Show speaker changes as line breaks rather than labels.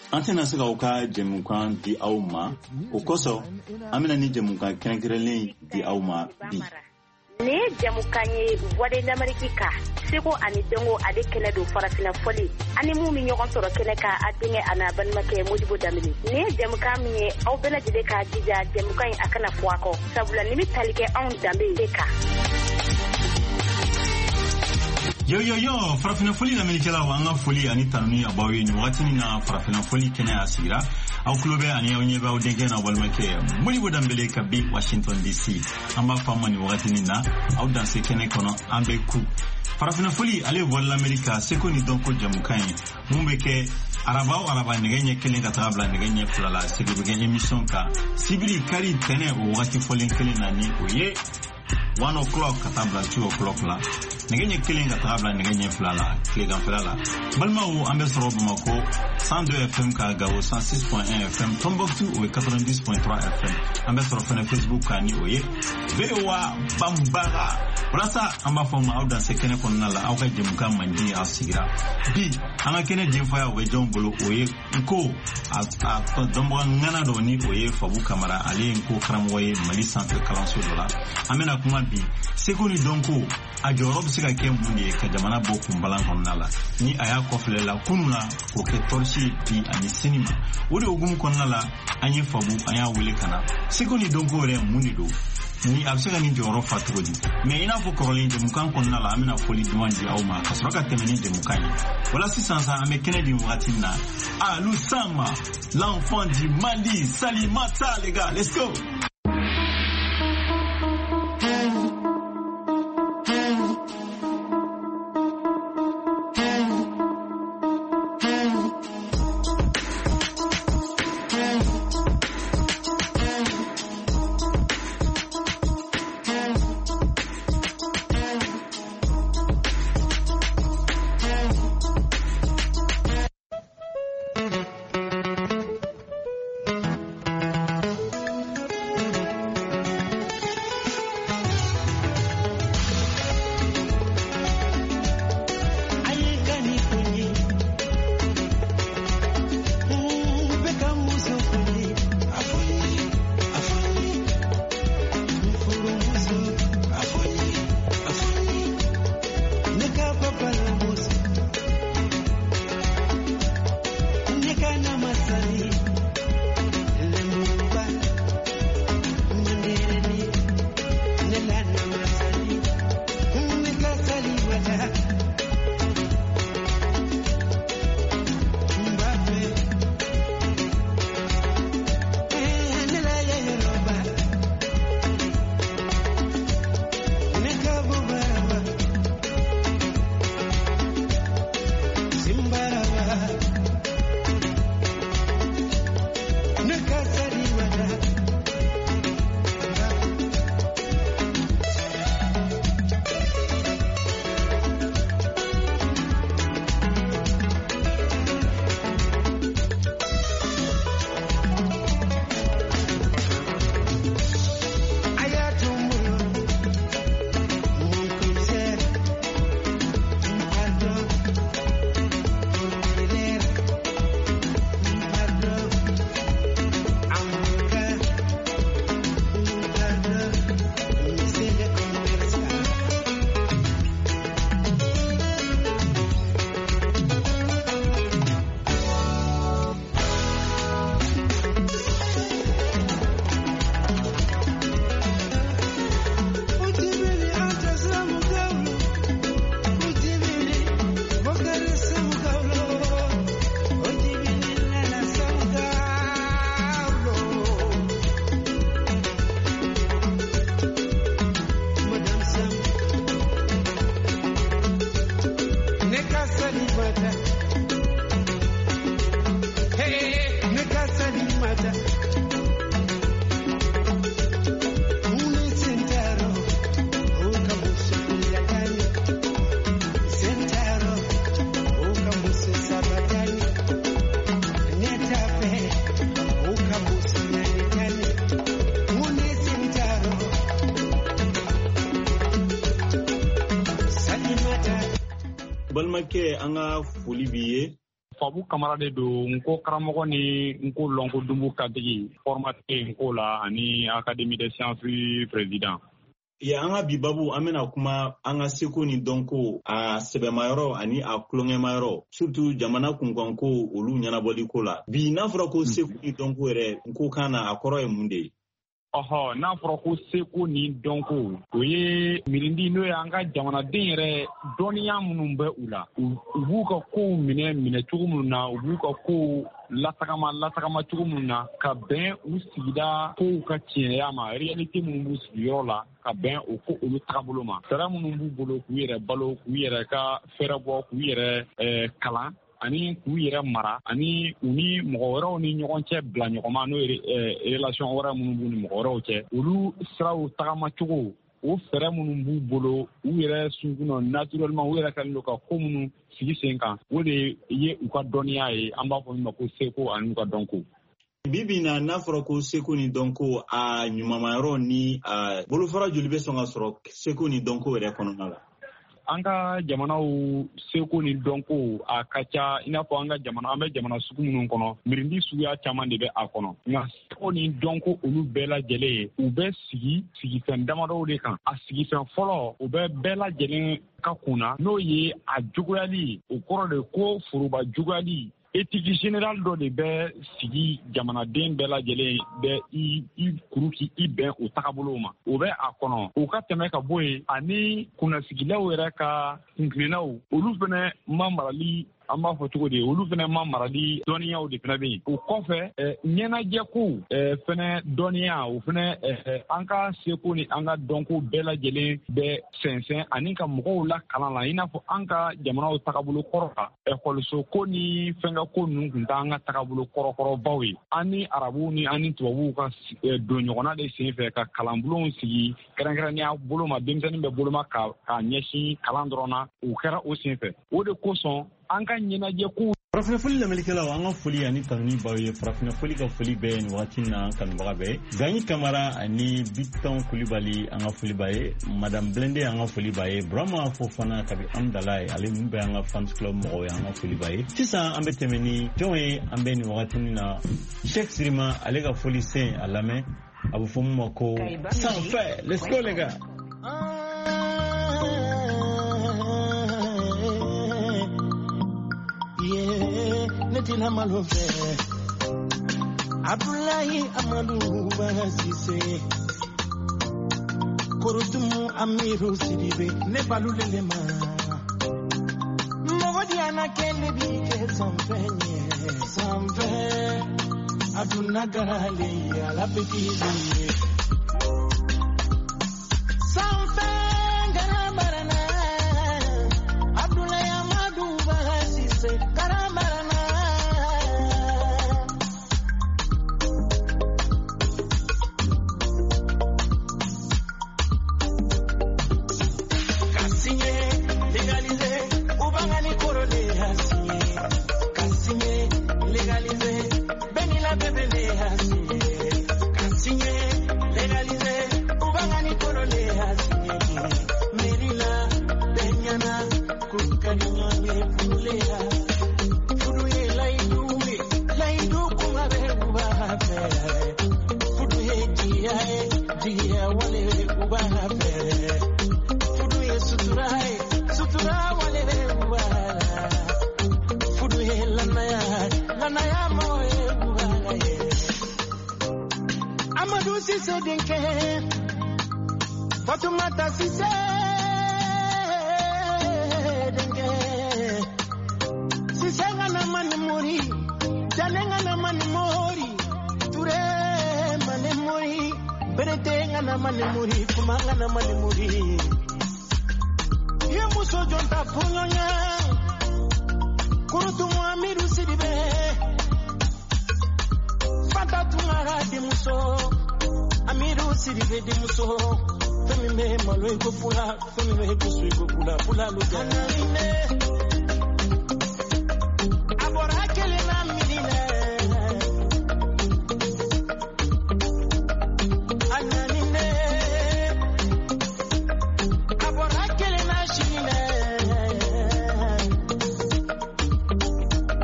Antena se ka jemukan di auma okoso amina ni jemukan kenkrelen di auma bi
ne jamukan ye wade d'amerika seko ani dengo ade kele do farafina foli ani mu mi ñogon soro kele ka adinge ana banmake modibo damini ne jamukan mi aw bela jide ka jija jamukan akana fuako sabula ni mi talike on dambe ka
Yo, farafina foli na menikela wanga foli ani tanuni abawi ni wakati ni na farafina foli kene asira au kulobe ani ya unyeba udenge na walmake muli wadambele kabi Washington DC amba fama ni wakati ni na au danse kene kono ambe ku farafina foli ale wala Amerika seko ni donko jamukani mumbeke araba negenye kelen ka tabla negenye fulala seko negenye emission ka sibili kari tene wakati foli kelen na ni oye 1 o'clock katabla 2 o'clock la negenye killing katabla negenye flala kligan flala balma ou ambe soro bamako 102 FM ka gawo 106.1 FM Tombouctou ou 90.3 FM ambe soro fene Facebook ka ni oye VOA Bambara Brasa amba foma au dans sekene konala au ka jemuka mandi asigira bi anga kene jemfaya we jombolo oye nko a dombo ngana do ni oye fabu kamara ali nko kramwoye mali centre kalanso dola amena kuma bi sekoni donko a jorob sika ke mundi ka jamana boku mbalan konala ni aya kofle la kununa ko ke torchi bi ani cinema wodi ogum konala anyi fabu aya wele kana sekoni donko re mundi do ni absega ni joro fatugodi mais ina fo korolin de mukan konala amina foli duwandi awma kasroka temeni de mukani wala si sansa ame Kennedy Mwatina Lusama l'enfant du Mali Salimata les gars let's go. balmake anga foli biye
Fabu Kamara de do nko karamɔgɔ ni nko lonko dumbu kadigi formateur nko la ani Académie des sciences président.
Ya an ka bi babu an bɛna kuma an ka seko ni dɔnko a sɛbɛmayɔrɔ ani a kulonkɛmayɔrɔ surtout jamana kunkanko olu ɲɛnabɔli ko la. Bi n'a fɔra ko seko ni dɔnko yɛrɛ nko kan na a kɔrɔ ye mun de ye?
N'a fɔra ko seko ni dɔnko o ye mirindi n'o ye an ka jamanaden yɛrɛ dɔnniya minnu bɛ u la u b'u ka kow minɛ cogo minnu na u b'u ka kow latagama cogo minnu na ka bɛn u sigida kow ka tiɲɛya ma réalité minnu b'u sigiyɔrɔ la ka bɛn o ko olu tagabolo ma sara minnu b'u bolo k'u yɛrɛ balo k'u yɛrɛ ka fɛrɛ bɔ k'u yɛrɛ kalan ani k'u yɛrɛ mara ani u ni mɔgɔ wɛrɛw ni ɲɔgɔn cɛ bila ɲɔgɔnma n'o ye relation wɛrɛ minnu b'u ni mɔgɔ wɛrɛw cɛ olu siraw tagama cogo o fɛrɛ minnu b'u bolo u yɛrɛ sunkunɔ naturellement u yɛrɛ kɛlen don ka ko minnu sigi sen kan o de ye u ka dɔnniya ye an b'a fɔ min ma ko seko ani u ka dɔnko.
Bibi na n'a fɔra ko seko ni dɔnko a ɲumanmayɔrɔ ni bolofara joli bɛ sɔn ka sɔrɔ seko ni dɔnko yɛrɛ kɔnɔna la?
An ka jamanaw seko ni dɔnko a ka ca i n'a fɔ an bɛ jamana sugu minnu kɔnɔ mirindi suguya caman de bɛ a kɔnɔ nka seko ni dɔnko olu bɛɛ lajɛlen u bɛ sigifɛn damadɔw de kan a sigifɛn fɔlɔ u bɛ bɛɛ lajɛlen ka kunna n'o ye a juguya o kɔrɔ de ko foroba juguyali éthique générale dɔ de bɛ sigi jamanaden bɛɛ lajɛlen bɛ i kuru k'i bɛn o tagabolow ma o bɛ a kɔnɔ o ka tɛmɛ ka bɔ yen ani kunnasigilaw yɛrɛ ka kuntilennaw olu fana ma marali an b'a fɔ cogo di olu fana ma marali dɔnniyaw de fana bɛ yen o kɔfɛ ɲɛnajɛkow fana dɔnniya o fana an ka seko ni an ka dɔnko bɛɛ lajɛlen bɛ sɛnsɛn ani ka mɔgɔw la kalan la i n'a fɔ an ka jamanaw tagabolo kɔrɔ kan ekɔliso ko ni fɛnkɛ ko ninnu tun t'an ka tagabolo kɔrɔkɔrɔbaw ye an ni arabuw ni an ni tubabuw ka don ɲɔgɔnna de sen fɛ ka kalanbulonw sigi kɛrɛnkɛrɛnnenya bolo ma denmisɛnnin bɛ boloma ka ɲɛsin kalan dɔrɔn na o kɛra o sen fɛ o de kosɔn an ka ɲɛnajɛ ko
Farafinafoli lamɛnnikɛlaw an ka foli ani tanuni baw ye farafinafoli ka foli bɛɛ ni wagati na kanubaga bɛɛ Gagny Camara ani Biton Kulibali an ka foli b'a ye Madame Blende an ka foli b'a ye Burama Fofana kabi Amdalaye ale min bɛ an ka fans club mɔgɔw ye an ka foli b'a ye sisan an bɛ tɛmɛ ni jɔn ye an bɛ ni wagati na Cheikh Sirima ale ka foli sen a lamɛn a bɛ fɔ mun ma ko sanfɛ let's go les gars.
Netina malove Abdullahi Amadou Basise Korotumu Amiru Sidibe Nebalulelema Mogodiana Kelebi Sampe Aduna Garale ala petite Sampe Garamarana Abdullahi Amadou Basise Garamarana Amadou Cissé Denke Fatoumata Cissé Denke Cissé ngana mani mori Jale ngana mani mori Touré mani mori Berete ngana mani mori Kuma ngana mani mori Yemuso jonta punyonya Kurutumu Amiru Sidibe Fata tumara di muso Amiru Sidibe di muso Femi me malo ego fula Femi me ego su ego fula Fula lugana